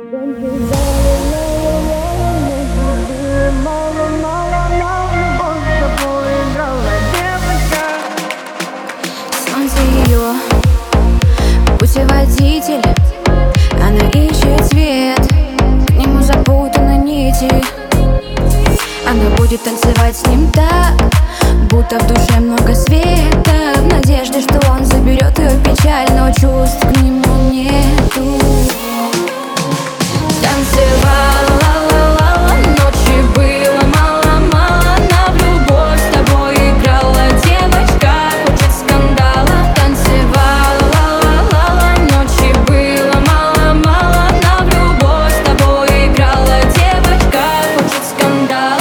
Солнце ее путеводитель, она ищет свет, к нему запутаны нити. Она будет танцевать с ним так, будто в душе много света, в надежде, что он заберет ее печаль, но чувств к нему нету. Танцевала, ла-ла-ла, ночи было мало-мало, она в любовь с тобой играла, девочка хочет скандала. Танцевала, ла-ла-ла, ночи было мало-мало, она в любовь с тобой играла, девочка хочет скандала.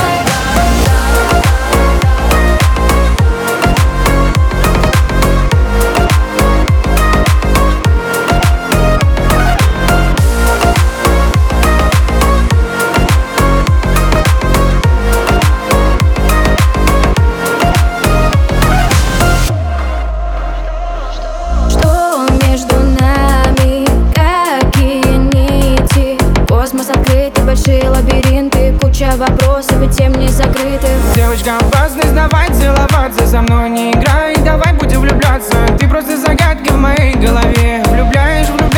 Космос открытый, большие лабиринты, куча вопросов и тем не закрытых. Девочка, опасность, давай целоваться, со мной не играй, давай будем влюбляться. Ты просто загадки в моей голове, влюбляешь, влюбляешь.